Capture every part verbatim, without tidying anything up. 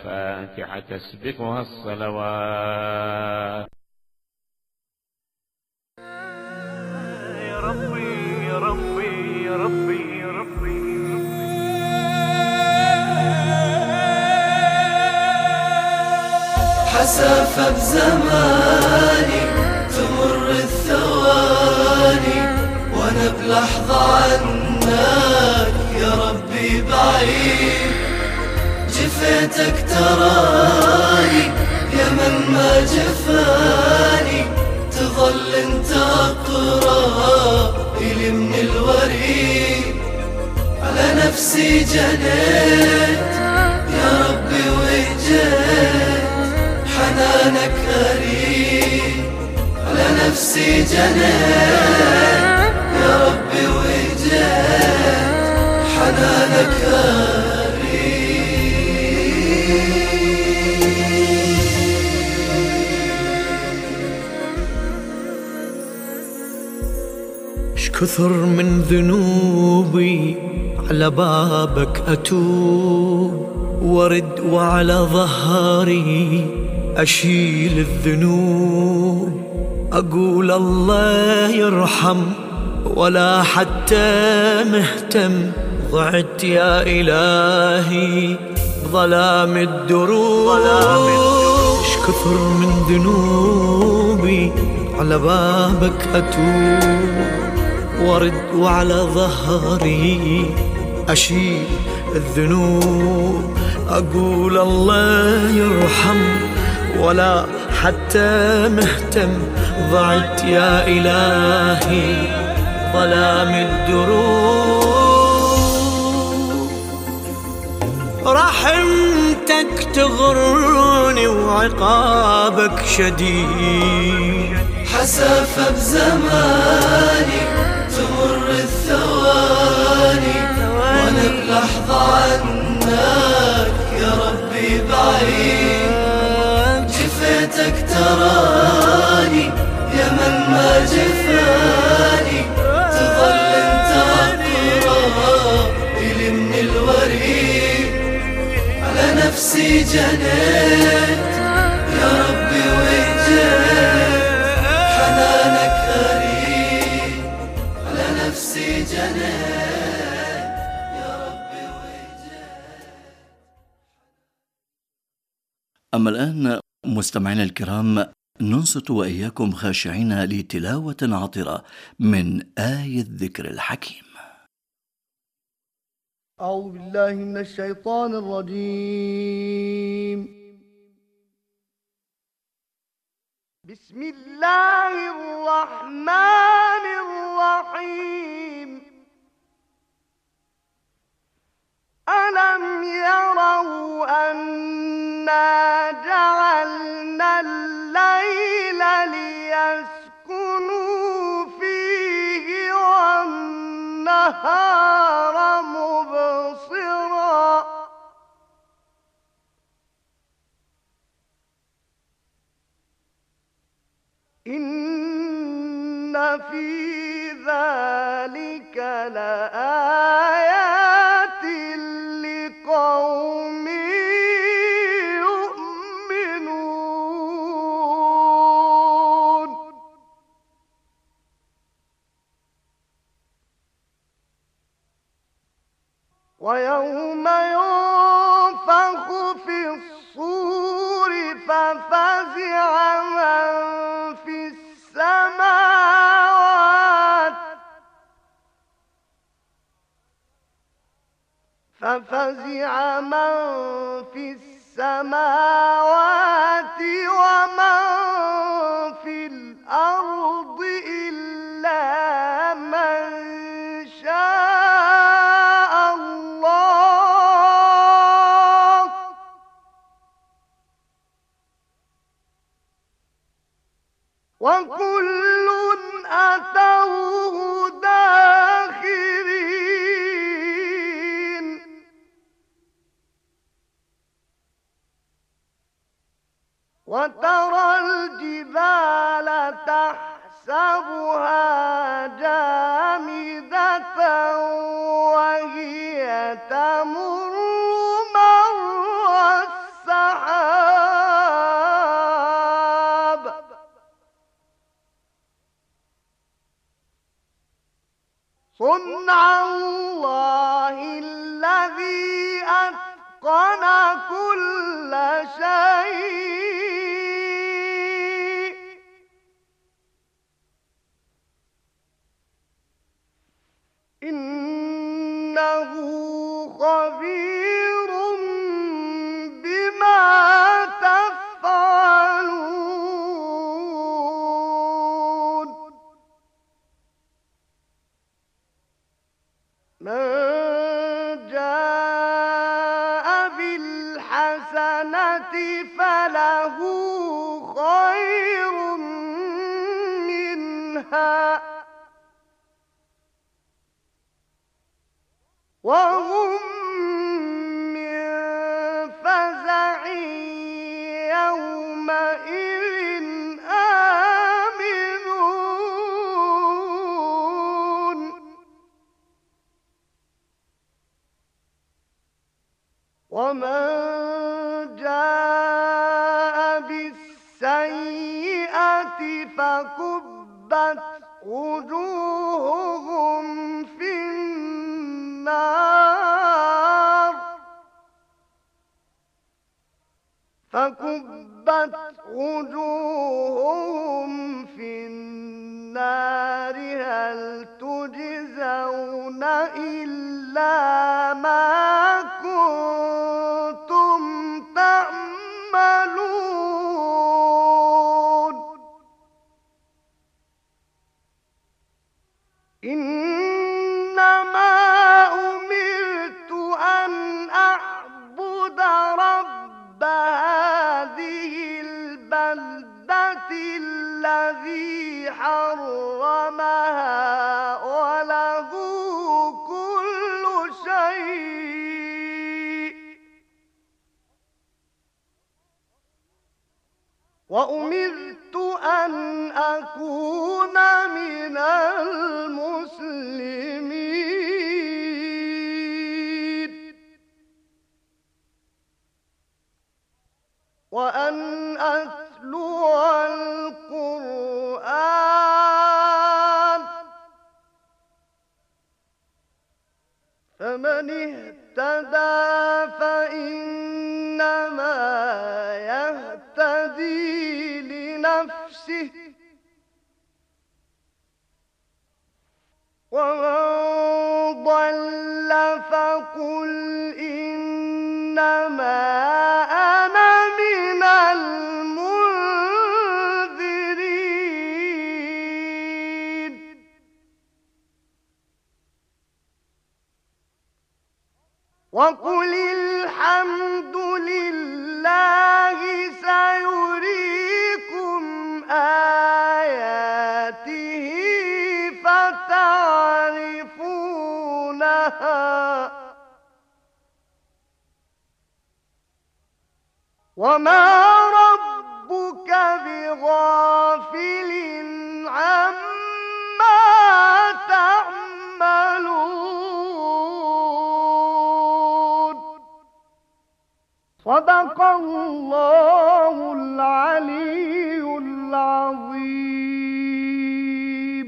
الفاتحة تسبقها الصلوات. يا ربي يا ربي يا ربي يا ربي حسافة بزماني تمر الثواني وانا بلحظة عنك يا ربي بعيد. جفيتك تراني يا من ما جفاني، تظل انت اقرب الي من الوريد. على نفسي جنيت يا ربي وجيت، حنانك أريد. على نفسي جنيت يا ربي وجيت، حنانك أريد. اش كثر من ذنوبي على بابك أتوب، ورد وعلى ظهري أشيل الذنوب. أقول الله يرحم ولا حتى مهتم، ضعت يا إلهي بظلام الدروب. اش كثر من ذنوبي على بابك أتوب، ورد وعلى ظهري أشيل الذنوب. أقول الله يرحم ولا حتى مهتم، ضعت يا إلهي ظلام الدروب. رحمتك تغرني وعقابك شديد. حسافة بزماني تمر الثواني وانا بلحظة عنك يا ربي بعيد. جفيتك تراني يا من ما جفاني، تظل انت اقرب الي من الوريد. على نفسي جنيت يا ربي وجيت، حنانك أريد. على نفسي جنيت يا ربي وجيت. أما الآن مستمعينا الكرام، ننصت وإياكم خاشعين لتلاوة عطرة من آية الذكر الحكيم. أعوذ بالله من الشيطان الرجيم. بسم الله الرحمن الرحيم. ألم يروا أنا جعلنا الليل ليسكنوا فيه والنهار مبصرا، إن في ذلك لآيات لقوم يؤمنون. ويوم ينفخ في الصور ففزع من في السماوات ففزع من في السماوات ومن في الأرض إلا من شاء الله، وكل أتوه داخرين. وترى الجبال تحسبها جامدة وهي تمر مر السحاب صنع الله الذي أتقن كل شيء إنه خبير بما تفعلون من جاء بالحسنة فله خير منها وهم من فزع يومئذ آمنون ومن جاء بالسيئة فكبت وجوههم في النار فكبت وجوههم في النار هل تجزون إلا ما كنتم تعملون إنما أمرت أن أعبد رب هذه البلدة الذي حرمها وله كل شيء وأمرت أن أكون من المسلمين وأن أتلو القرآن فمن اهتدى فإنما يهتدي لنفسه ومن ضل فقل إنما أنا من المنذرين وقل الحمد لله سيريكم آياته فتعرفونها وما ربك بغافل عما تعملون صدق الله العلي العظيم.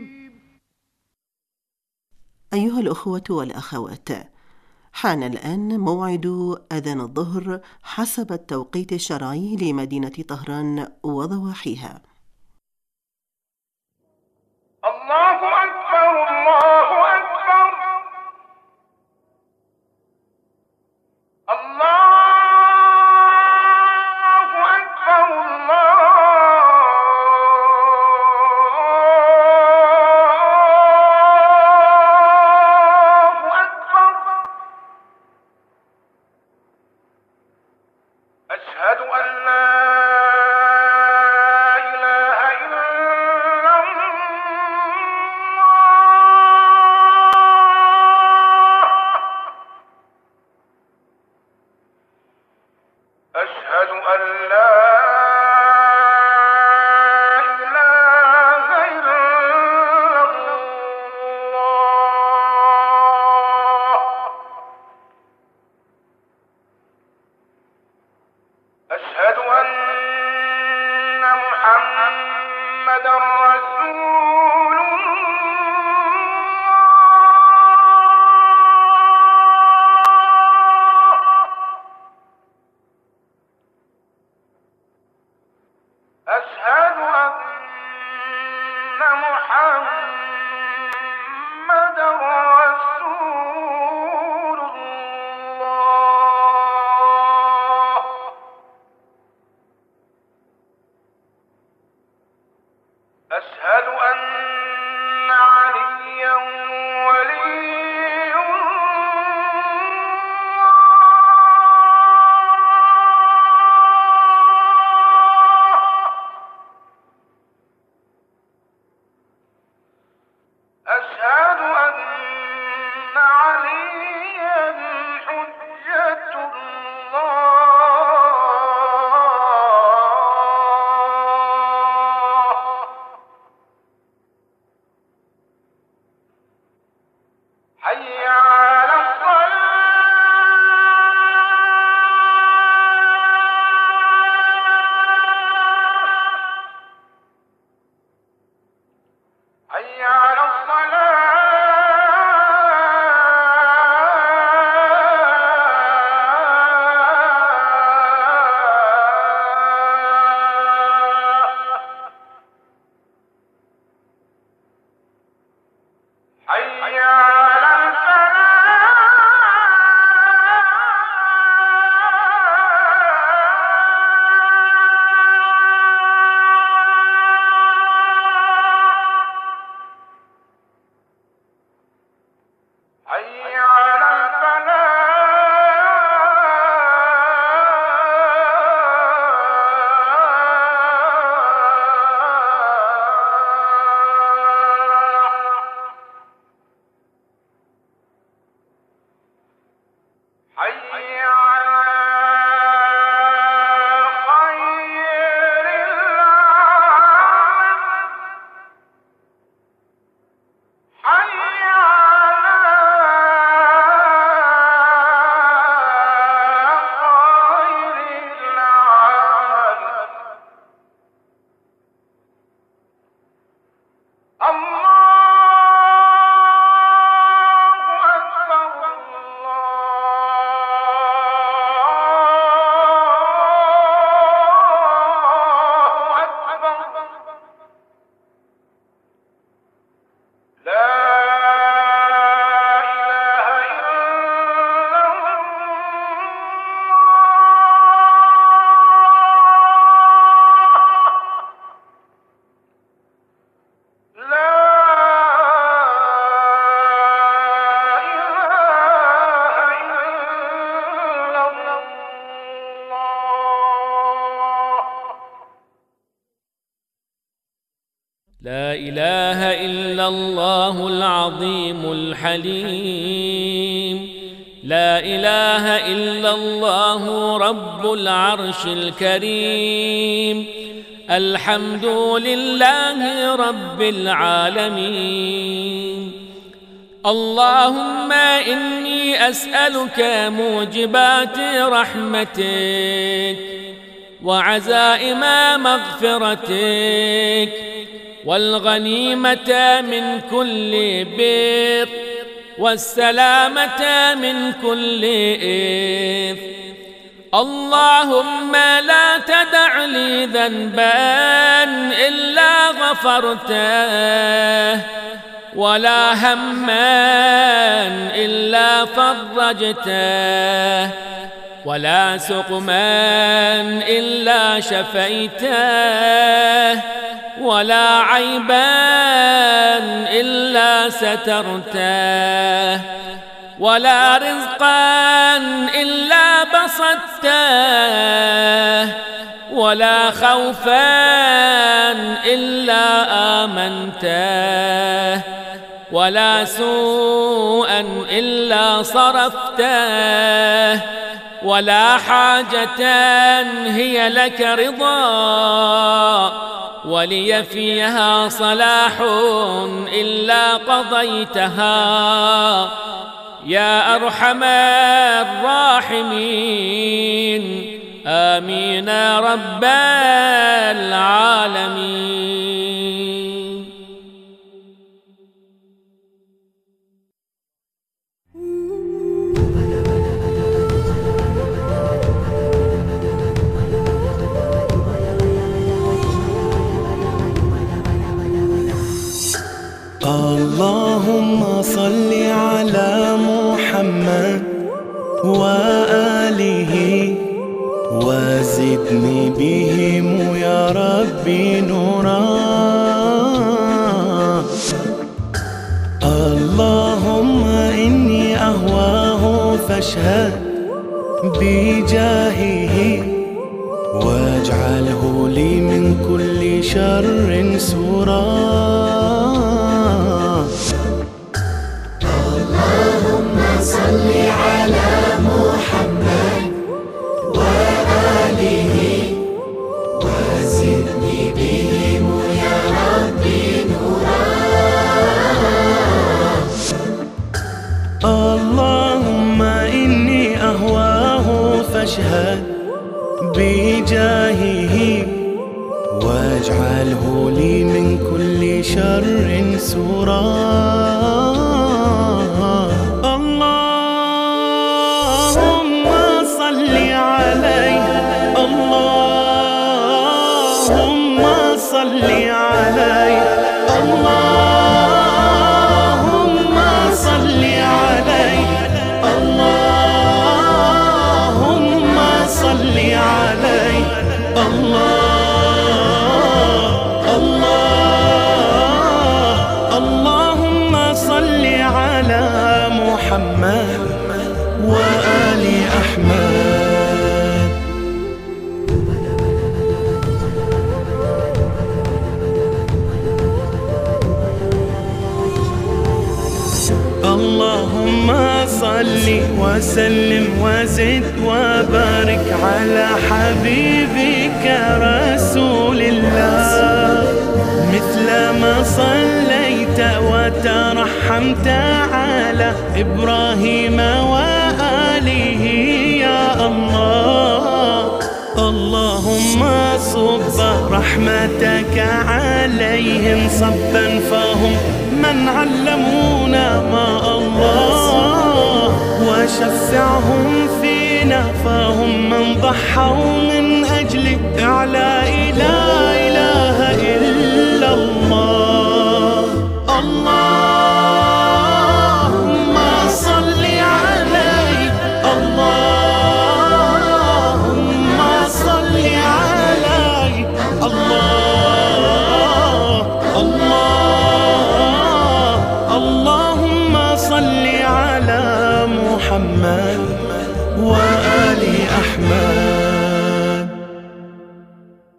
أيها الأخوة والأخوات، حان الآن موعد أذان الظهر حسب التوقيت الشرعي لمدينة طهران وضواحيها. الله أكبر الله أكبر الله أكبر الله أكبر أشهد أن لا إله إلا أشهد أن لا إله إلا الله أشهد أن محمدا رسول الله لا إله إلا الله العظيم الحليم، لا إله إلا الله رب العرش الكريم، الحمد لله رب العالمين. اللهم إني أسألك موجبات رحمتك وعزائم مغفرتك والغنيمة من كل بر والسلامة من كل إثم. اللهم لا تدع لي ذنبا إلا غفرته ولا هما إلا فرجته ولا سقما إلا شفيته ولا عيبا إلا سترته ولا رزقا إلا بسطته ولا خوفا إلا آمنته ولا سوءا إلا صرفته ولا حاجة هي لك رضا ولي فيها صلاح إلا قضيتها يا أرحم الراحمين. آمين رب العالمين. اللهم صل على محمد وآله وزدني بهم يا ربي نورا. اللهم إني أهواه فاشهد بجاهه واجعله لي من كل شر سورا. اللهم صل على محمد وآله وزدني بهم يا ربي نورا. اللهم إني أهواه فاشهد بجاهه واجعله لي من كل شر سورا. اللهم صل عليه اللهم صل عليه اللهم صل عليه اللهم صل عليه الله الله اللهم صل على محمد وآل أحمد. اللهم صل وسلم وزد وبارك على حبيبك رسول الله، مثل ما صليت وترحمت على إبراهيم وآله يا الله. اللهم صب رحمتك عليهم صبا فهم من علمونا ما الله، وشفعهم فينا فهم من ضحوا من أجل إعلاء لا إله إلا الله. اللهم صل عليه اللهم صل عليه الله الله اللهم صل على محمد وآل أحمد.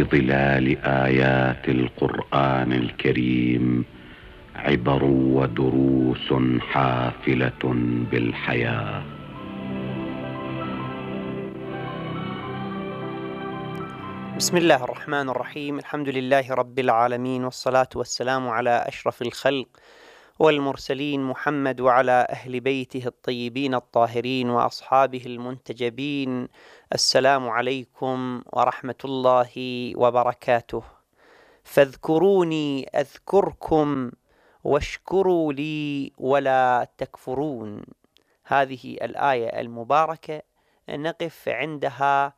ظلال آيات القرآن الكريم عبر ودروس حافلة بالحياة. بسم الله الرحمن الرحيم. الحمد لله رب العالمين، والصلاة والسلام على أشرف الخلق والمرسلين محمد وعلى أهل بيته الطيبين الطاهرين وأصحابه المنتجبين. السلام عليكم ورحمة الله وبركاته. فاذكروني أذكركم واشكروا لي ولا تكفرون. هذه الآية المباركة نقف عندها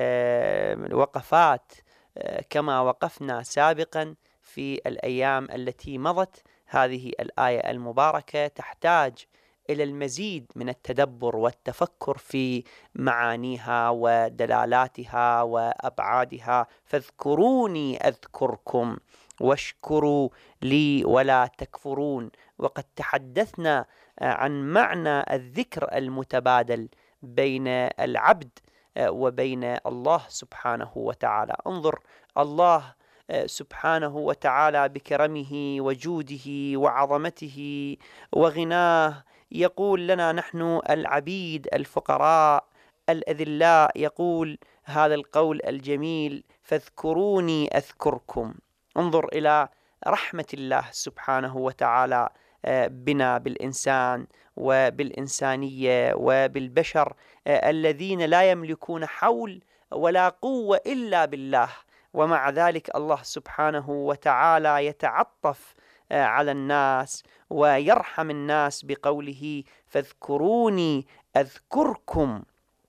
وقفات كما وقفنا سابقا في الأيام التي مضت. هذه الآية المباركة تحتاج إلى المزيد من التدبر والتفكر في معانيها ودلالاتها وأبعادها. فاذكروني أذكركم واشكروا لي ولا تكفرون. وقد تحدثنا عن معنى الذكر المتبادل بين العبد وبين الله سبحانه وتعالى. انظر، الله سبحانه وتعالى بكرمه وجوده وعظمته وغناه يقول لنا نحن العبيد الفقراء الأذلاء، يقول هذا القول الجميل: فاذكروني أذكركم. انظر إلى رحمة الله سبحانه وتعالى بنا بالإنسان وبالإنسانية وبالبشر الذين لا يملكون حول ولا قوة إلا بالله، ومع ذلك الله سبحانه وتعالى يتعطف على الناس ويرحم الناس بقوله: فاذكروني أذكركم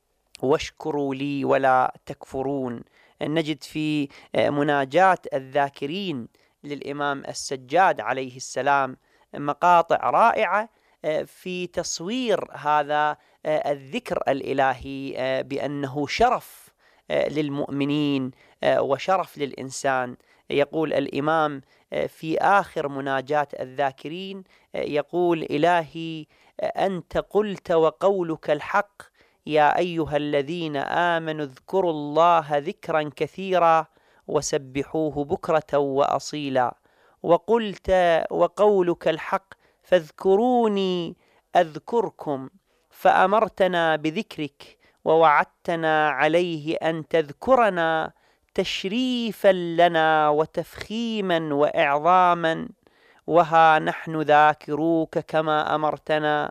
واشكروا لي ولا تكفرون. نجد في مناجاة الذاكرين للإمام السجاد عليه السلام مقاطع رائعة في تصوير هذا الذكر الإلهي بأنه شرف للمؤمنين وشرف للإنسان. يقول الإمام في آخر مناجاة الذاكرين، يقول: إلهي أنت قلت وقولك الحق، يا أيها الذين آمنوا اذكروا الله ذكرا كثيرا وسبحوه بكرة وأصيلا. وقلت وقولك الحق فاذكروني أذكركم، فأمرتنا بذكرك ووعدتنا عليه أن تذكرنا تشريفا لنا وتفخيما وإعظاما، وها نحن ذاكروك كما أمرتنا،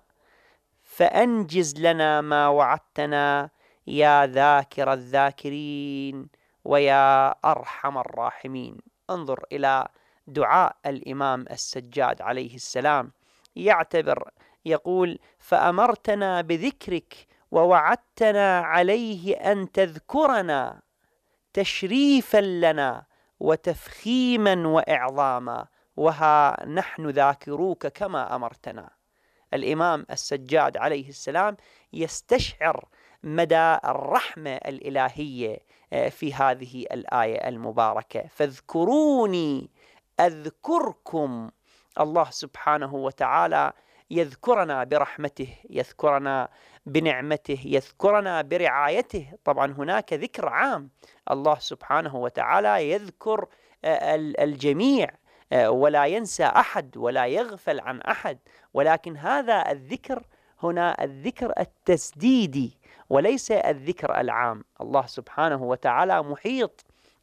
فأنجز لنا ما وعدتنا يا ذاكر الذاكرين ويا أرحم الراحمين. انظر إلى دعاء الإمام السجاد عليه السلام، يعتبر يقول: فأمرتنا بذكرك ووعدتنا عليه أن تذكرنا تشريفا لنا وتفخيما وإعظاما، وها نحن ذاكروك كما أمرتنا. الإمام السجاد عليه السلام يستشعر مدى الرحمة الإلهية في هذه الآية المباركة: فاذكروني أذكركم. الله سبحانه وتعالى يذكرنا برحمته، يذكرنا بنعمته، يذكرنا برعايته. طبعا هناك ذكر عام، الله سبحانه وتعالى يذكر الجميع ولا ينسى أحد ولا يغفل عن أحد، ولكن هذا الذكر هنا الذكر التسديدي وليس الذكر العام. الله سبحانه وتعالى محيط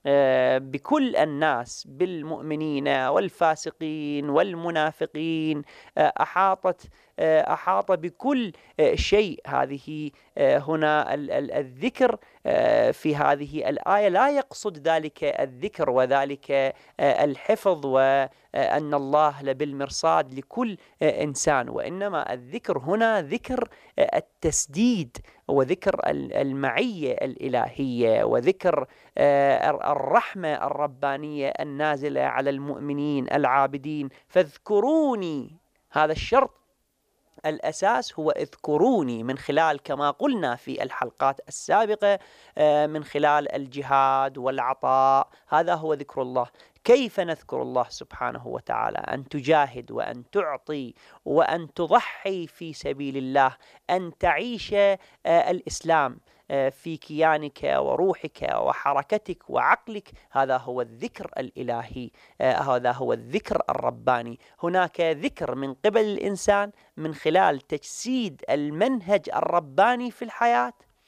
بكل الناس، بالمؤمنين والفاسقين والمنافقين، أحاطت أحاط بكل شيء. هذه هنا الذكر في هذه الآية لا يقصد ذلك الذكر وذلك الحفظ وأن الله لبالمرصاد لكل إنسان، وإنما الذكر هنا ذكر التسديد وذكر المعية الإلهية وذكر الرحمة الربانية النازلة على المؤمنين العابدين. فاذكروني، هذا الشرط الأساس هو اذكروني، من خلال كما قلنا في الحلقات السابقة من خلال الجهاد والعطاء، هذا هو ذكر الله. كيف نذكر الله سبحانه وتعالى؟ أن تجاهد وأن تعطي وأن تضحي في سبيل الله، أن تعيش الإسلام في كيانك وروحك وحركتك وعقلك، هذا هو الذكر الإلهي، هذا هو الذكر الرباني. هناك ذكر من قبل الإنسان من خلال تجسيد المنهج الرباني في الحياة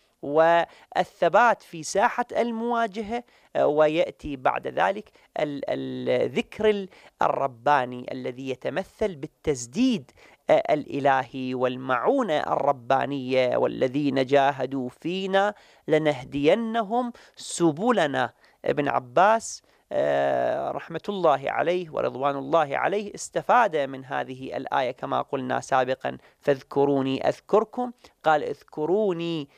والثبات في ساحة المواجهة، ويأتي بعد ذلك الذكر الرباني الذي يتمثل بالتسديد الإلهي والمعونة الربانية، والذين جاهدوا فينا لنهدينهم سبلنا. ابن عباس رحمة الله عليه ورضوان الله عليه استفاد من هذه الآية كما قلنا سابقا: فاذكروني أذكركم. قال: اذكروني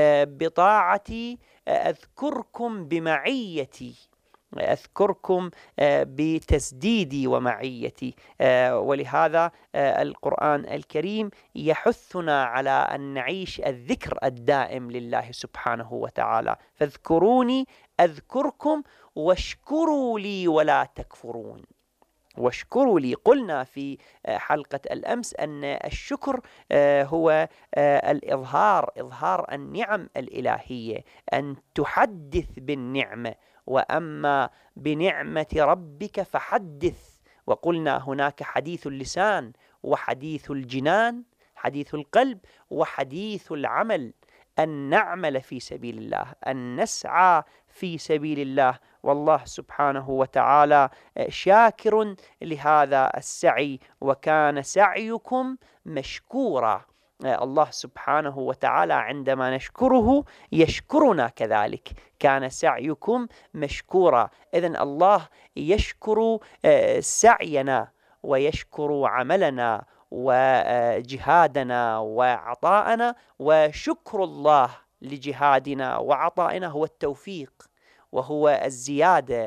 بطاعتي أذكركم بمعيتي، أذكركم بتسديدي ومعيتي. ولهذا القرآن الكريم يحثنا على أن نعيش الذكر الدائم لله سبحانه وتعالى. فاذكروني أذكركم واشكروا لي ولا تكفرون. واشكروا لي، قلنا في حلقة الأمس أن الشكر هو الإظهار، إظهار النعم الإلهية، أن تحدث بالنعمة، وأما بنعمة ربك فحدث. وقلنا هناك حديث اللسان وحديث الجنان، حديث القلب وحديث العمل. أن نعمل في سبيل الله، أن نسعى في سبيل الله، والله سبحانه وتعالى شاكر لهذا السعي، وكان سعيكم مشكورا. الله سبحانه وتعالى عندما نشكره يشكرنا كذلك. كان سعيكم مشكورا. إذن الله يشكر سعينا ويشكر عملنا وجهادنا وعطاءنا، وشكر الله لجهادنا وعطائنا هو التوفيق، وهو الزيادة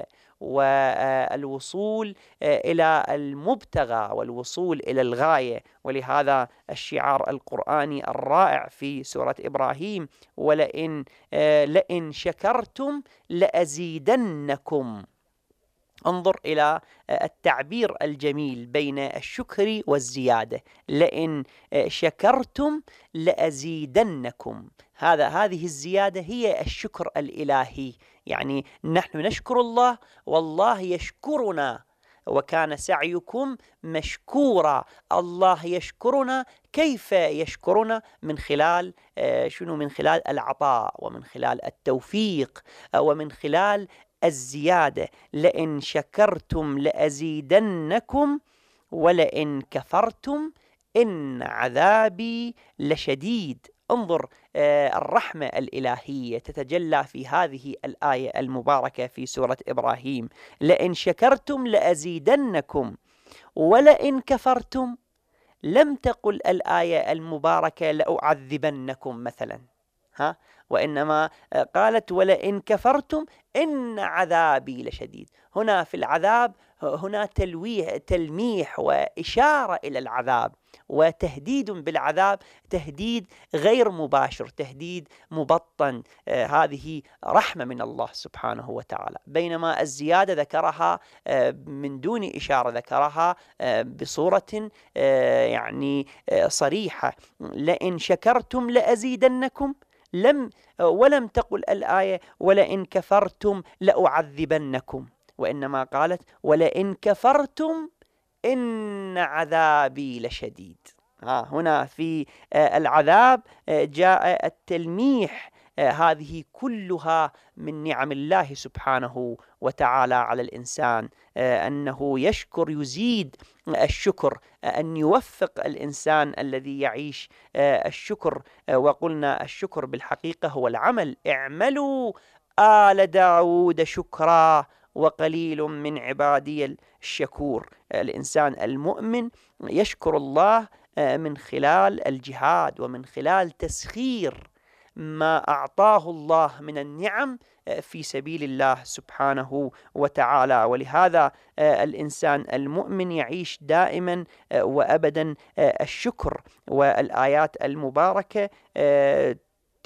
والوصول إلى المبتغى والوصول إلى الغاية. ولهذا الشعار القرآني الرائع في سورة إبراهيم: ولئن لئن شكرتم لأزيدنكم. انظر إلى التعبير الجميل بين الشكر والزيادة: لئن شكرتم لأزيدنكم. هذا هذه الزيادة هي الشكر الإلهي، يعني نحن نشكر الله والله يشكرنا. وكان سعيكم مشكورا، الله يشكرنا. كيف يشكرنا؟ من خلال شنو؟ من خلال العطاء، ومن خلال التوفيق، ومن خلال الزيادة. لئن شكرتم لأزيدنكم ولئن كفرتم إن عذابي لشديد. انظر الرحمة الإلهية تتجلى في هذه الآية المباركة في سورة إبراهيم: لئن شكرتم لأزيدنكم ولئن كفرتم. لم تقل الآية المباركة لأعذبنكم مثلا، ها، وإنما قالت ولئن كفرتم إن عذابي لشديد. هنا في العذاب هنا تلويح تلميح وإشارة إلى العذاب، وتهديد بالعذاب، تهديد غير مباشر، تهديد مبطن. آه هذه رحمة من الله سبحانه وتعالى. بينما الزيادة ذكرها آه من دون إشارة، ذكرها آه بصورة آه يعني آه صريحة: لئن شكرتم لأزيدنكم. لم ولم تقل الآية ولئن كفرتم لأعذبنكم، وإنما قالت ولئن كفرتم إن عذابي لشديد. ها هنا في العذاب جاء التلميح. هذه كلها من نعم الله سبحانه وتعالى على الإنسان، أنه يشكر يزيد الشكر، أن يوفق الإنسان الذي يعيش الشكر. وقلنا الشكر بالحقيقة هو العمل: اعملوا آل داود شكرا وقليل من عبادي الشكور. الإنسان المؤمن يشكر الله من خلال الجهاد، ومن خلال تسخير ما أعطاه الله من النعم في سبيل الله سبحانه وتعالى. ولهذا الإنسان المؤمن يعيش دائما وأبدا الشكر. والآيات المباركة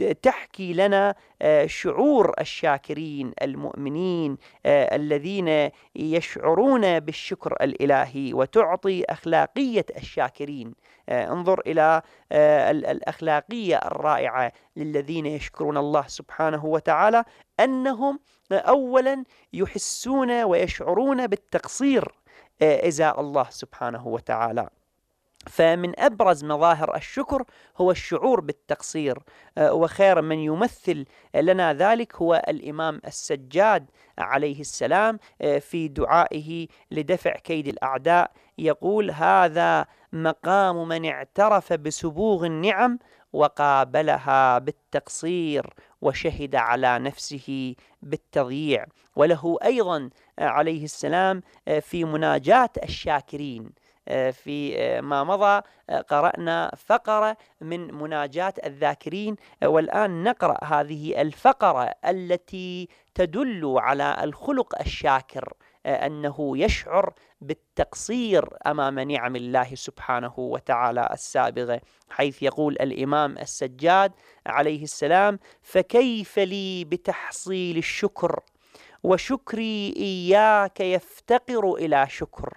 تحكي لنا شعور الشاكرين المؤمنين الذين يشعرون بالشكر الإلهي، وتعطي أخلاقية الشاكرين. انظر إلى الأخلاقية الرائعة للذين يشكرون الله سبحانه وتعالى، أنهم أولا يحسون ويشعرون بالتقصير إزاء الله سبحانه وتعالى. فمن أبرز مظاهر الشكر هو الشعور بالتقصير، وخير من يمثل لنا ذلك هو الإمام السجاد عليه السلام في دعائه لدفع كيد الأعداء، يقول: هذا مقام من اعترف بسبوغ النعم وقابلها بالتقصير وشهد على نفسه بالتضييع. وله أيضا عليه السلام في مناجاة الشاكرين، في ما مضى قرأنا فقرة من مناجاة الذاكرين، والآن نقرأ هذه الفقرة التي تدل على الخلق الشاكر، أنه يشعر بالتقصير أمام نعم الله سبحانه وتعالى السابغة، حيث يقول الإمام السجاد عليه السلام: فكيف لي بتحصيل الشكر وشكري إياك يفتقر إلى شكر،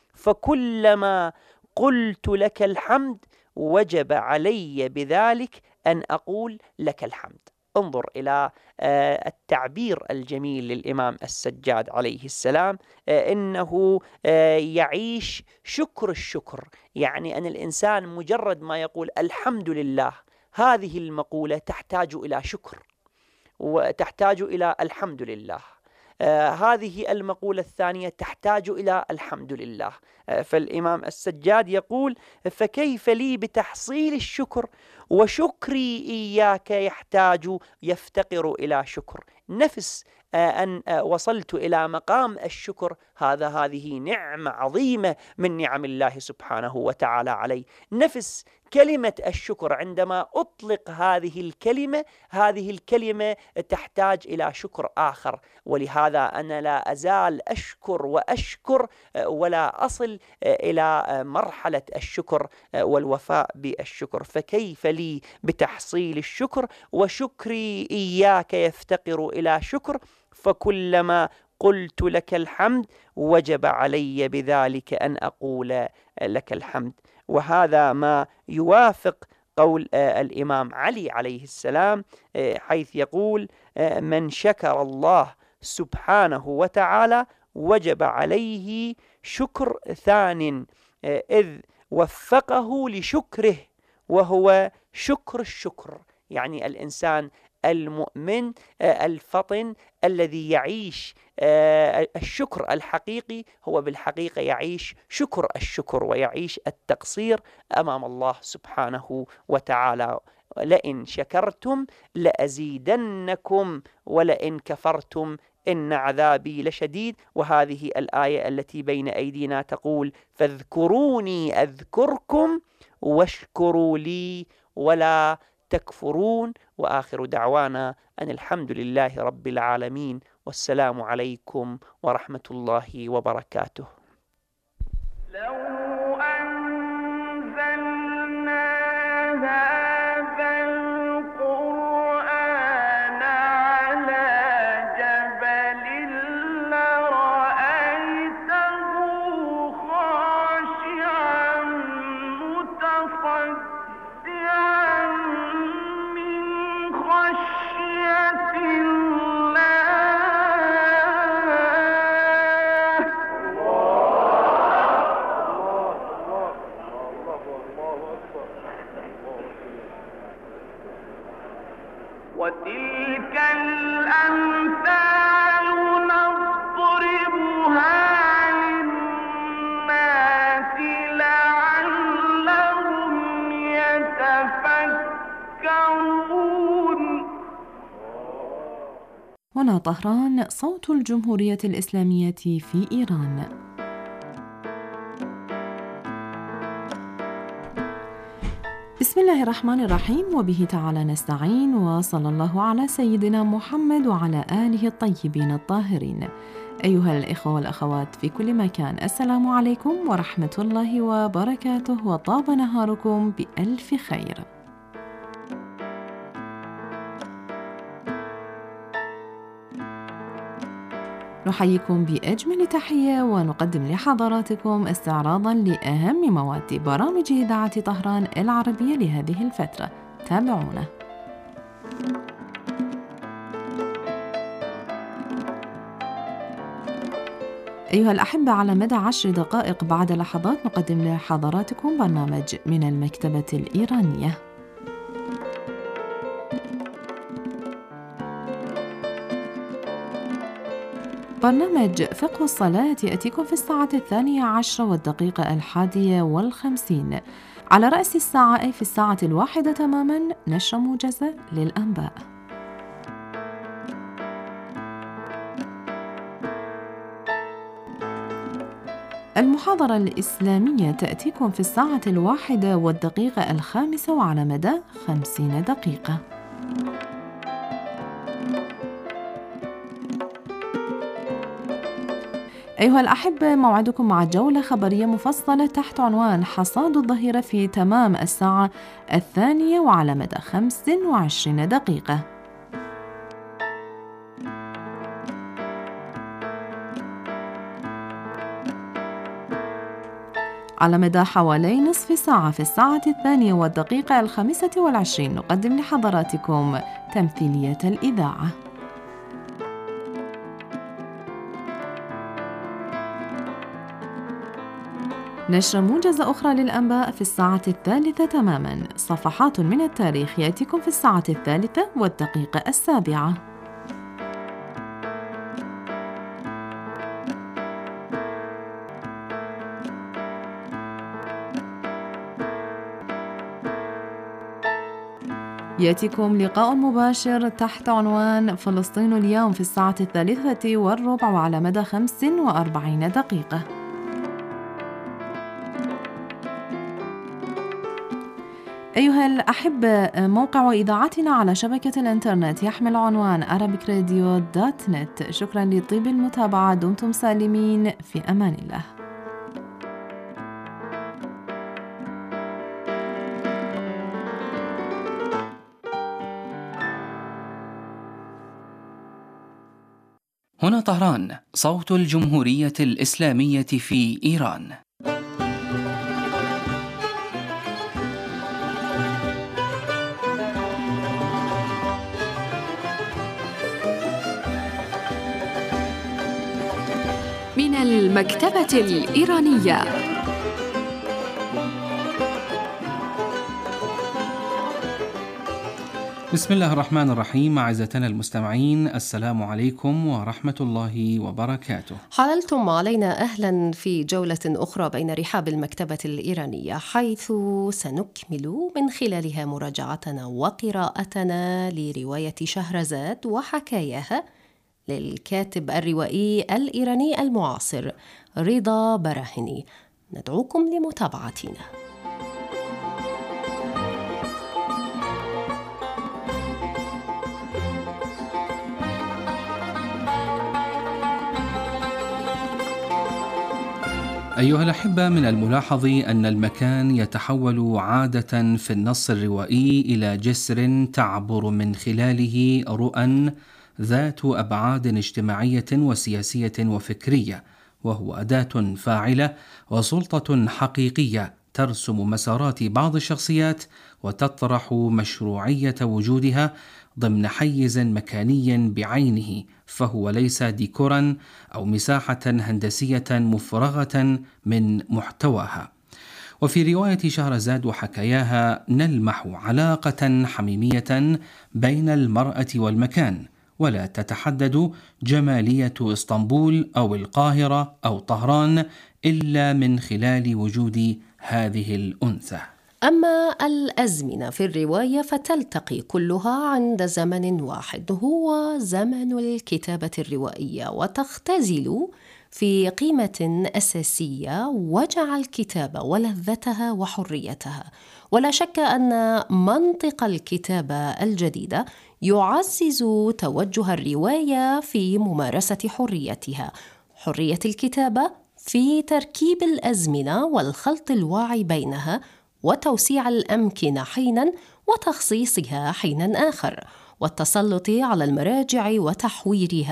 فكلما قلت لك الحمد وجب علي بذلك أن أقول لك الحمد. انظر إلى التعبير الجميل للإمام السجاد عليه السلام، إنه يعيش شكر الشكر، يعني أن الإنسان مجرد ما يقول الحمد لله، هذه المقولة تحتاج إلى شكر وتحتاج إلى الحمد لله. آه هذه المقولة الثانية تحتاج إلى الحمد لله. آه فالإمام السجاد يقول: فكيف لي بتحصيل الشكر وشكري إياك يحتاج يفتقر إلى شكر. نفس آه أن آه وصلت إلى مقام الشكر، هذا هذه نعمة عظيمة من نعم الله سبحانه وتعالى علي. نفس كلمة الشكر عندما أطلق هذه الكلمة، هذه الكلمة تحتاج إلى شكر آخر، ولهذا أنا لا أزال أشكر وأشكر ولا أصل إلى مرحلة الشكر والوفاء بالشكر. فكيف لي بتحصيل الشكر وشكري إياك يفتقر إلى شكر، فكلما قلت لك الحمد وجب علي بذلك أن أقول لك الحمد. وهذا ما يوافق قول الإمام علي عليه السلام، حيث يقول: من شكر الله سبحانه وتعالى وجب عليه شكر ثان إذ وفقه لشكره، وهو شكر الشكر. يعني الإنسان المؤمن الفطن الذي يعيش الشكر الحقيقي هو بالحقيقة يعيش شكر الشكر، ويعيش التقصير أمام الله سبحانه وتعالى. لئن شكرتم لأزيدنكم ولئن كفرتم إن عذابي لشديد. وهذه الآية التي بين أيدينا تقول: فاذكروني أذكركم واشكروا لي ولا تكفرون. وآخر دعوانا أن الحمد لله رب العالمين، والسلام عليكم ورحمة الله وبركاته. لو أنزلنا هذا القرآن على جبل لرأيته خاشعا متصدعا من خشية وتلك الأمثال نضربها للناس لعلهم يتفكرون. هنا طهران، صوت الجمهورية الإسلامية في إيران. بسم الله الرحمن الرحيم، وبه تعالى نستعين، وصلى الله على سيدنا محمد وعلى آله الطيبين الطاهرين. أيها الإخوة والأخوات في كل مكان، السلام عليكم ورحمة الله وبركاته، وطاب نهاركم بألف خير. نحييكم بأجمل تحية ونقدم لحضراتكم استعراضا لأهم مواد برامج إذاعة طهران العربية لهذه الفترة. تابعونا. أيها الأحبة، على مدى عشر دقائق بعد لحظات نقدم لحضراتكم برنامج من المكتبة الإيرانية. برنامج فقه الصلاة يأتيكم في الساعة الثانية عشرة والدقيقة الحادية والخمسين. على رأس الساعة أي في الساعة الواحدة تماما نشرة موجزة للأنباء. المحاضرة الإسلامية تأتيكم في الساعة الواحدة والدقيقة الخامسة وعلى مدى خمسين دقيقة. أيها الأحبة، موعدكم مع جولة خبرية مفصلة تحت عنوان حصاد الظهيرة في تمام الساعة الثانية وعلى مدى خمس وعشرين دقيقة. على مدى حوالي نصف ساعة في الساعة الثانية والدقيقة الخامسة والعشرين نقدم لحضراتكم تمثيلية الإذاعة. نشرة موجزة أخرى للأنباء في الساعة الثالثة تماماً. صفحات من التاريخ يأتيكم في الساعة الثالثة والدقيقة السابعة. يأتيكم لقاء مباشر تحت عنوان فلسطين اليوم في الساعة الثالثة والربع وعلى مدى خمس وأربعين دقيقة. أيها الأحبة، موقع إذاعتنا على شبكة الإنترنت يحمل عنوان arabic radio dot net. شكرا لطيب المتابعة، دمتم سالمين، في أمان الله. هنا طهران، صوت الجمهورية الإسلامية في إيران. من المكتبة الإيرانية. بسم الله الرحمن الرحيم. أعزائنا المستمعين، السلام عليكم ورحمة الله وبركاته. حللتم علينا أهلا في جولة أخرى بين رحاب المكتبة الإيرانية، حيث سنكمل من خلالها مراجعتنا وقراءتنا لرواية شهرزاد وحكاياها للكاتب الروائي الإيراني المعاصر رضا براهني. ندعوكم لمتابعتنا. أيها الأحبة، من الملاحظ أن المكان يتحول عادة في النص الروائي إلى جسر تعبر من خلاله رؤى ذات أبعاد اجتماعية وسياسية وفكرية، وهو أداة فاعلة وسلطة حقيقية ترسم مسارات بعض الشخصيات وتطرح مشروعية وجودها ضمن حيز مكاني بعينه، فهو ليس ديكورا أو مساحة هندسية مفرغة من محتواها. وفي رواية شهرزاد وحكاياها نلمح علاقة حميمية بين المرأة والمكان، ولا تتحدد جمالية اسطنبول أو القاهرة أو طهران إلا من خلال وجود هذه الأنثى. أما الأزمنة في الرواية فتلتقي كلها عند زمن واحد، هو زمن الكتابة الروائية، وتختزل في قيمة أساسية وجع الكتابة ولذتها وحريتها. ولا شك أن منطق الكتابة الجديدة يعزز توجه الرواية في ممارسة حريتها، حرية الكتابة في تركيب الأزمنة والخلط الواعي بينها وتوسيع الأمكنة حيناً وتخصيصها حيناً آخر، والتسلط على المراجع وتحويرها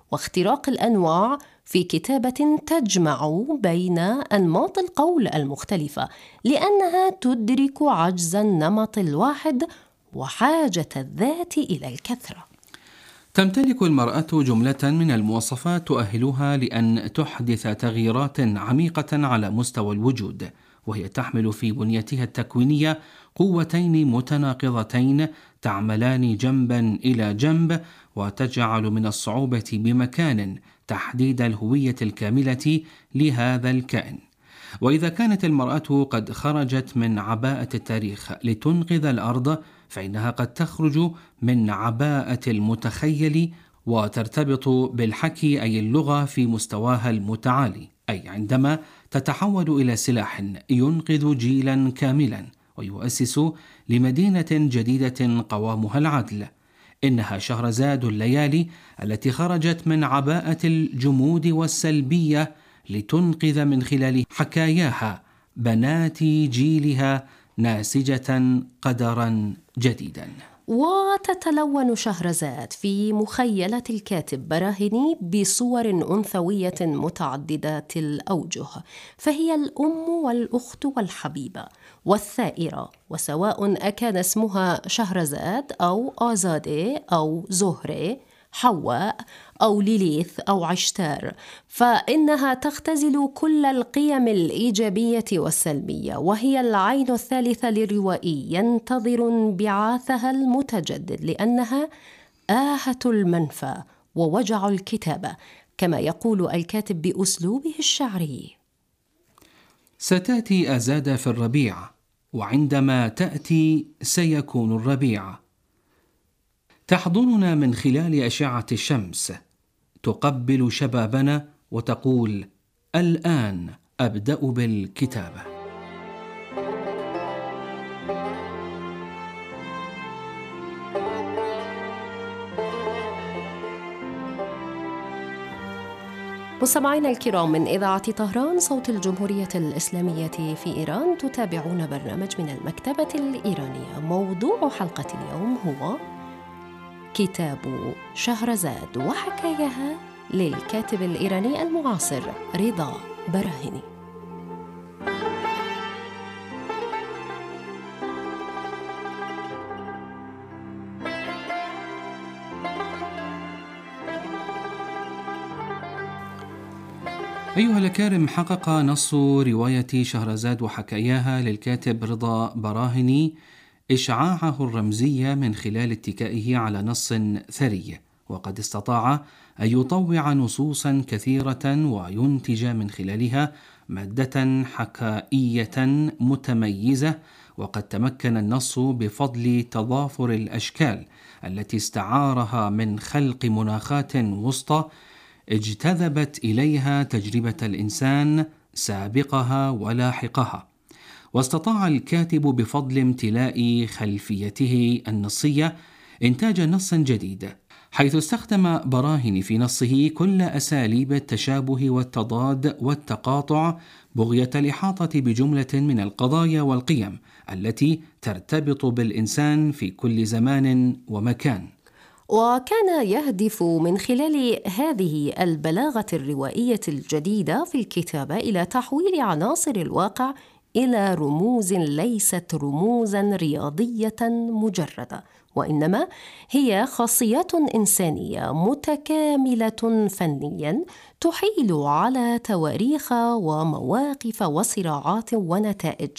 واختراق الأنواع في كتابة تجمع بين أنماط القول المختلفة، لأنها تدرك عجز النمط الواحد وحاجة الذات إلى الكثرة. تمتلك المرأة جملة من المواصفات تؤهلها لأن تحدث تغييرات عميقة على مستوى الوجود، وهي تحمل في بنيتها التكوينية قوتين متناقضتين تعملان جنبا إلى جنب، وتجعل من الصعوبة بمكان تحديد الهوية الكاملة لهذا الكائن. وإذا كانت المرأة قد خرجت من عباءة التاريخ لتنقذ الأرض، فإنها قد تخرج من عباءة المتخيل وترتبط بالحكي أي اللغة في مستواها المتعالي، أي عندما تتحول إلى سلاح ينقذ جيلا كاملا ويؤسس لمدينة جديدة قوامها العدل. إنها شهرزاد الليالي التي خرجت من عباءة الجمود والسلبية لتنقذ من خلال حكاياها بنات جيلها ناسجة قدرا جديدا. وتتلون شهرزاد في مخيلة الكاتب براهني بصور أنثوية متعددة الأوجه، فهي الأم والأخت والحبيبة والثائرة، وسواء أكان اسمها شهرزاد أو آزادة أو زهرة، حواء أو ليليث أو عشتار، فإنها تختزل كل القيم الإيجابية والسلبية، وهي العين الثالثة للروائي ينتظر انبعاثها المتجدد، لأنها آهة المنفى ووجع الكتابة، كما يقول الكاتب بأسلوبه الشعري: ستأتي أزاد في الربيع، وعندما تأتي سيكون الربيع. تحضننا من خلال أشعة الشمس، تقبل شبابنا وتقول: الآن أبدأ بالكتابة. مستمعينا الكرام، من إذاعة طهران صوت الجمهورية الإسلامية في إيران، تتابعون برنامج من المكتبة الإيرانية. موضوع حلقة اليوم هو كتاب شهرزاد وحكاياها للكاتب الإيراني المعاصر رضا براهني. أيها الأكارم، حقق نص رواية شهرزاد وحكاياها للكاتب رضا براهني إشعاعه الرمزي من خلال اتكائه على نص ثري، وقد استطاع أن يطوع نصوصا كثيرة وينتج من خلالها مادة حكائية متميزة. وقد تمكن النص بفضل تضافر الأشكال التي استعارها من خلق مناخات وسطى اجتذبت إليها تجربة الإنسان سابقها ولاحقها. واستطاع الكاتب بفضل امتلاء خلفيته النصية إنتاج نص جديد، حيث استخدم براهني في نصه كل أساليب التشابه والتضاد والتقاطع بغية الإحاطة بجملة من القضايا والقيم التي ترتبط بالإنسان في كل زمان ومكان. وكان يهدف من خلال هذه البلاغة الروائية الجديدة في الكتابة إلى تحويل عناصر الواقع إلى رموز ليست رموزاً رياضية مجردة، وإنما هي خاصيات إنسانية متكاملة فنياً تحيل على تواريخ ومواقف وصراعات ونتائج.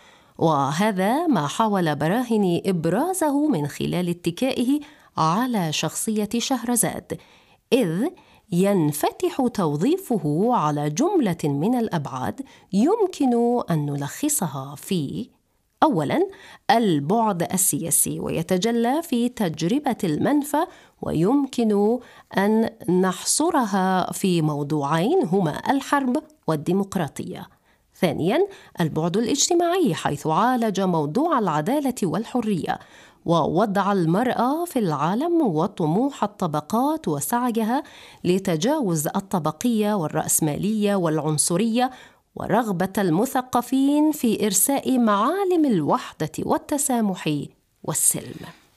وهذا ما حاول براهني إبرازه من خلال اتكائه على شخصية شهرزاد، إذ ينفتح توظيفه على جملة من الأبعاد يمكن أن نلخصها في: أولاً البعد السياسي، ويتجلى في تجربة المنفى، ويمكن أن نحصرها في موضوعين هما الحرب والديمقراطية. ثانياً البعد الاجتماعي، حيث عالج موضوع العدالة والحرية ووضع المرأة في العالم وطموح الطبقات وسعيها لتجاوز الطبقية والرأسمالية والعنصرية، ورغبة المثقفين في إرساء معالم الوحدة والتسامح والسلم.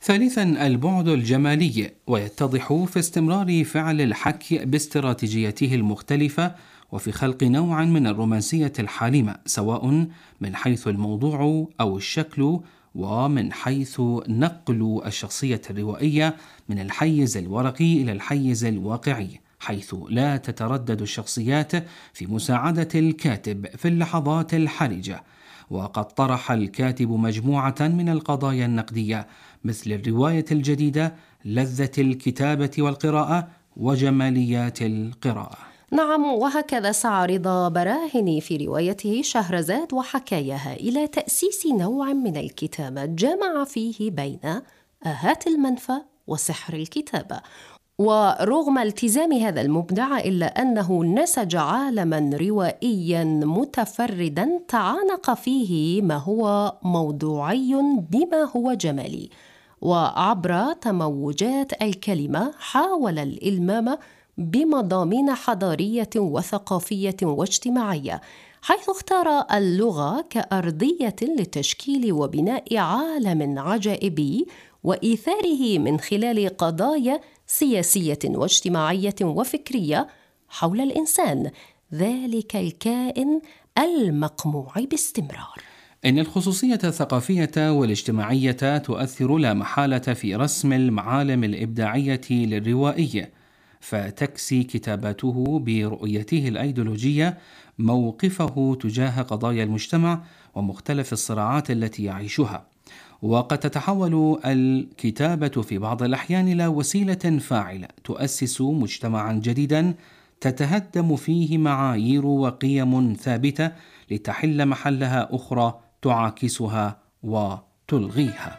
ثالثا البعد الجمالي، ويتضح في استمرار فعل الحكي باستراتيجيته المختلفة وفي خلق نوع من الرومانسية الحالمة، سواء من حيث الموضوع أو الشكل، ومن حيث نقل الشخصية الروائية من الحيز الورقي إلى الحيز الواقعي، حيث لا تتردد الشخصيات في مساعدة الكاتب في اللحظات الحرجة. وقد طرح الكاتب مجموعة من القضايا النقدية مثل الرواية الجديدة، لذة الكتابة والقراءة، وجماليات القراءة. نعم، وهكذا سعى رضا براهني في روايته شهرزاد وحكاياها إلى تأسيس نوع من الكتابة جمع فيه بين آهات المنفى وسحر الكتابة. ورغم التزام هذا المبدع إلا أنه نسج عالماً روائياً متفرداً تعانق فيه ما هو موضوعي بما هو جمالي، وعبر تموجات الكلمة حاول الإلمام بمضامين حضارية وثقافية واجتماعية، حيث اختار اللغة كأرضية لتشكيل وبناء عالم عجائبي وإيثاره من خلال قضايا سياسية واجتماعية وفكرية حول الإنسان، ذلك الكائن المقموع باستمرار. إن الخصوصية الثقافية والاجتماعية تؤثر لا محالة في رسم المعالم الإبداعية للروائي، فتكسي كتاباته برؤيته الأيديولوجية موقفه تجاه قضايا المجتمع ومختلف الصراعات التي يعيشها. وقد تتحول الكتابة في بعض الأحيان إلى وسيلة فاعلة تؤسس مجتمعا جديدا تتهدم فيه معايير وقيم ثابتة لتحل محلها أخرى تعاكسها وتلغيها.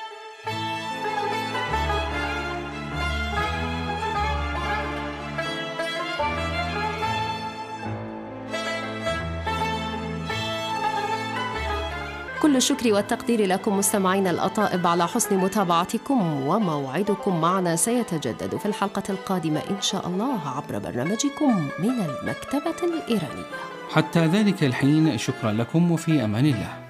كل الشكر والتقدير لكم مستمعينا الأطائب على حسن متابعتكم، وموعدكم معنا سيتجدد في الحلقة القادمة إن شاء الله عبر برنامجكم من المكتبة الإيرانية. حتى ذلك الحين شكرا لكم، وفي أمان الله.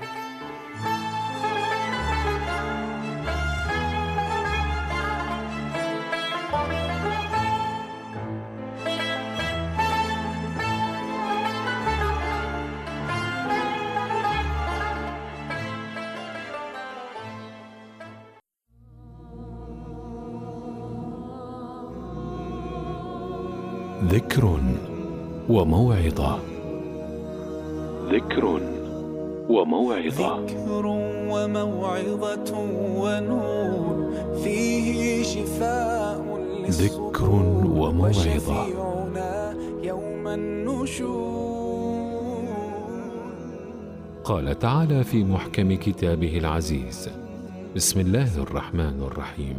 ذكر وموعظة. ذكر وموعظة. ذكر وموعظة ونور فيه شفاء ذكر وموعظة. يوم النشور. قال تعالى في محكم كتابه العزيز: بسم الله الرحمن الرحيم: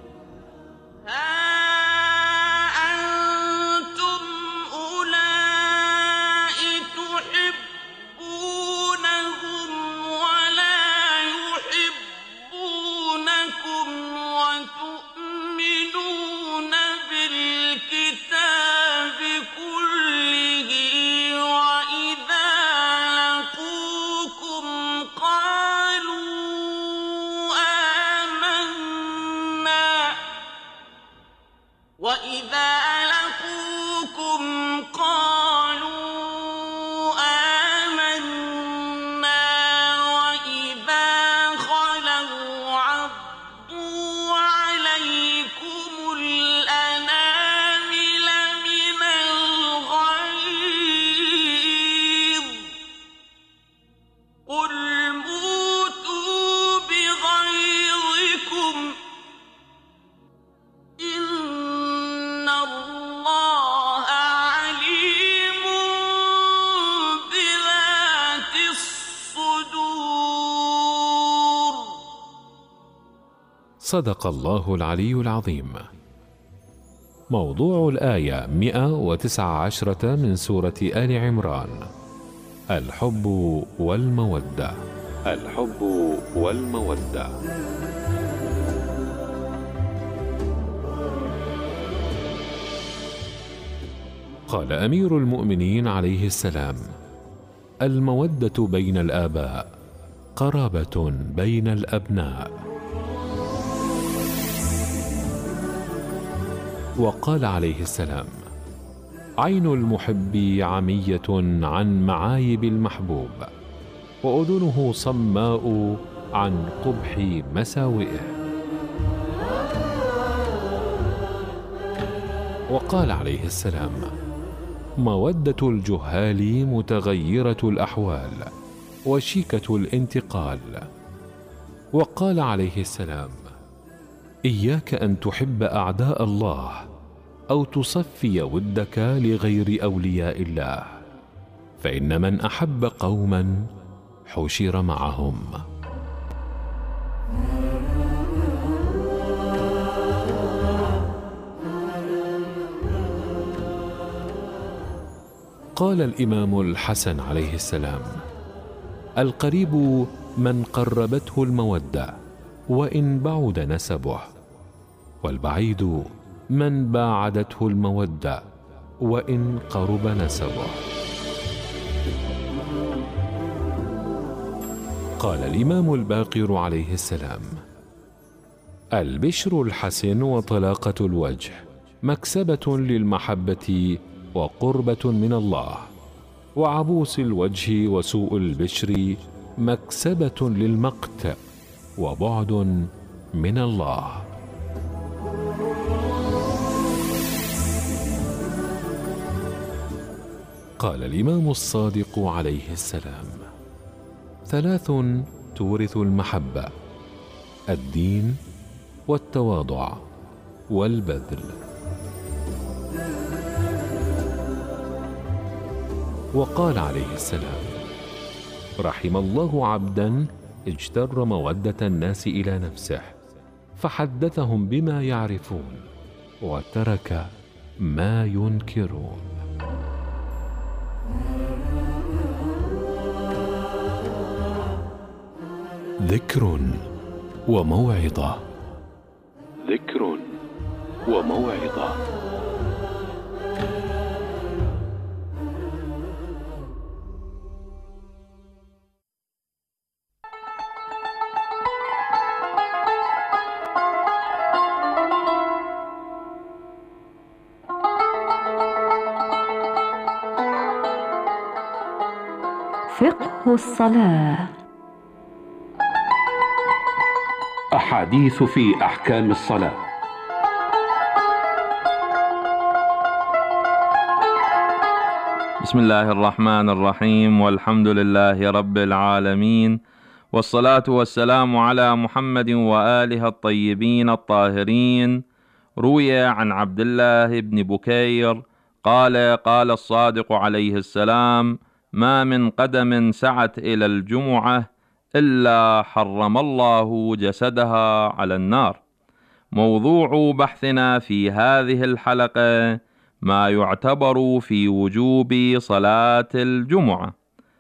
صدق الله العلي العظيم. موضوع الآية مئة وتسعة عشرة من سورة آل عمران: الحب والمودة. الحب والمودة. قال أمير المؤمنين عليه السلام: المودة بين الآباء قرابة بين الأبناء. وقال عليه السلام: عين المحب عمية عن معايب المحبوب، وأذنه صماء عن قبح مساوئه. وقال عليه السلام: مودة الجهال متغيرة الأحوال وشيكة الانتقال. وقال عليه السلام: إياك أن تحب أعداء الله أو تصفي ودك لغير أولياء الله، فإن من أحب قوما حشر معهم. قال الإمام الحسن عليه السلام: القريب من قربته المودة وإن بعد نسبه، والبعيد من باعدته المودة وإن قرب نسبه. قال الإمام الباقر عليه السلام: البشر الحسن وطلاقة الوجه مكسبة للمحبة وقربة من الله، وعبوس الوجه وسوء البشر مكسبة للمقت وبعد من الله. قال الإمام الصادق عليه السلام: ثلاث تورث المحبة: الدين والتواضع والبذل. وقال عليه السلام: رحم الله عبدا اجتر مودة الناس إلى نفسه فحدثهم بما يعرفون وترك ما ينكرون. ذكر وموعظة. ذكر وموعظة. فقه الصلاة. أحاديث في أحكام الصلاة. بسم الله الرحمن الرحيم، والحمد لله رب العالمين، والصلاة والسلام على محمد وآله الطيبين الطاهرين. روي عن عبد الله بن بكير قال: قال الصادق عليه السلام: ما من قدم سعت إلى الجمعة إلا حرم الله جسدها على النار. موضوع بحثنا في هذه الحلقة ما يعتبر في وجوب صلاة الجمعة.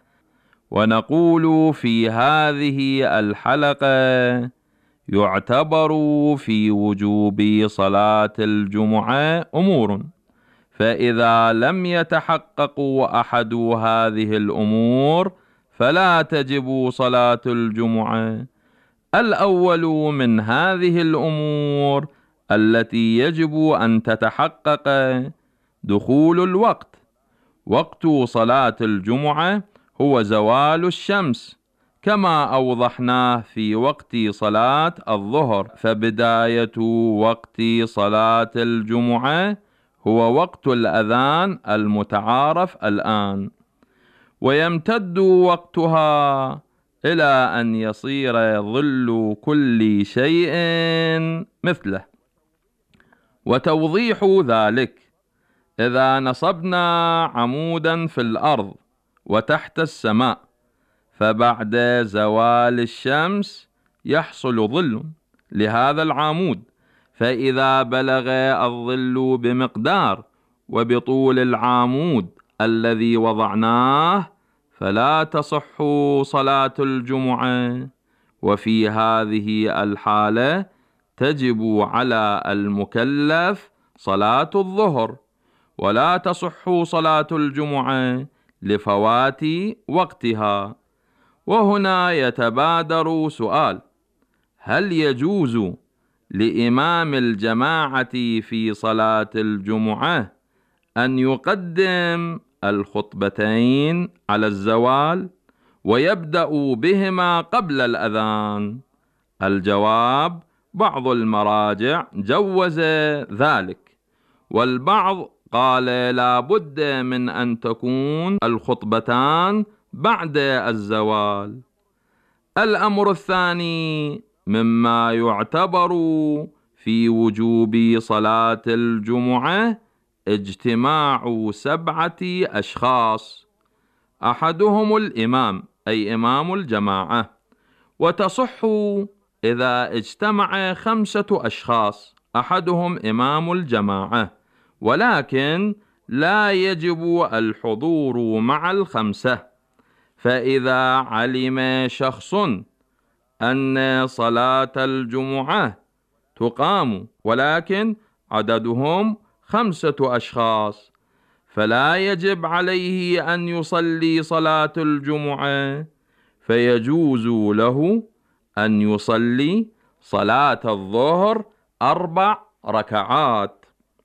ونقول في هذه الحلقة يعتبر في وجوب صلاة الجمعة أمور، فإذا لم يتحقق أحد هذه الأمور فلا تجب صلاة الجمعة. الأول من هذه الأمور التي يجب أن تتحقق دخول الوقت. وقت صلاة الجمعة هو زوال الشمس، كما أوضحناه في وقت صلاة الظهر، فبداية وقت صلاة الجمعة هو وقت الأذان المتعارف الآن، ويمتد وقتها إلى أن يصير ظل كل شيء مثله. وتوضيح ذلك: إذا نصبنا عمودا في الأرض وتحت السماء، فبعد زوال الشمس يحصل ظل لهذا العمود، فإذا بلغ الظل بمقدار وبطول العمود الذي وضعناه فلا تصح صلاة الجمعة. وفي هذه الحالة تجب على المكلف صلاة الظهر، ولا تصح صلاة الجمعة لفوات وقتها. وهنا يتبادر سؤال: هل يجوز لإمام الجماعة في صلاة الجمعة أن يقدم الخطبتين على الزوال ويبدأ بهما قبل الأذان؟ الجواب: بعض المراجع جوز ذلك، والبعض قال لا بد من أن تكون الخطبتان بعد الزوال. الأمر الثاني مما يعتبر في وجوب صلاة الجمعة اجتماع سبعة أشخاص، أحدهم الإمام أي إمام الجماعة، وتصح إذا اجتمع خمسة أشخاص أحدهم إمام الجماعة، ولكن لا يجب الحضور مع الخمسة. فإذا علم شخص أن صلاة الجمعة تقام ولكن عددهم خمسة أشخاص، فلا يجب عليه أن يصلي صلاة الجمعة، فيجوز له أن يصلي صلاة الظهر أربع ركعات.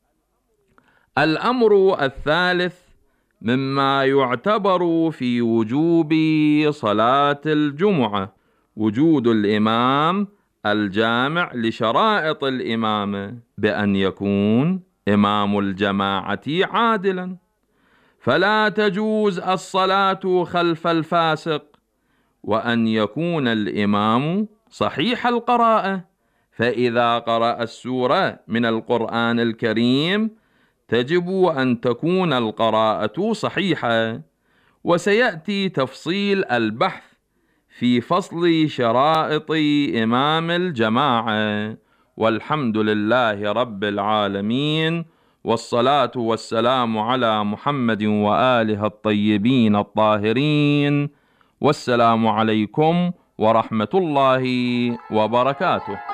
الأمر الثالث مما يعتبر في وجوب صلاة الجمعة وجود الإمام الجامع لشرائط الإمامة، بأن يكون إمام الجماعة عادلا، فلا تجوز الصلاة خلف الفاسق، وأن يكون الإمام صحيح القراءة، فإذا قرأ السورة من القرآن الكريم تجب أن تكون القراءة صحيحة. وسيأتي تفصيل البحث في فصل شرائط إمام الجماعة. والحمد لله رب العالمين، والصلاة والسلام على محمد وآله الطيبين الطاهرين، والسلام عليكم ورحمة الله وبركاته.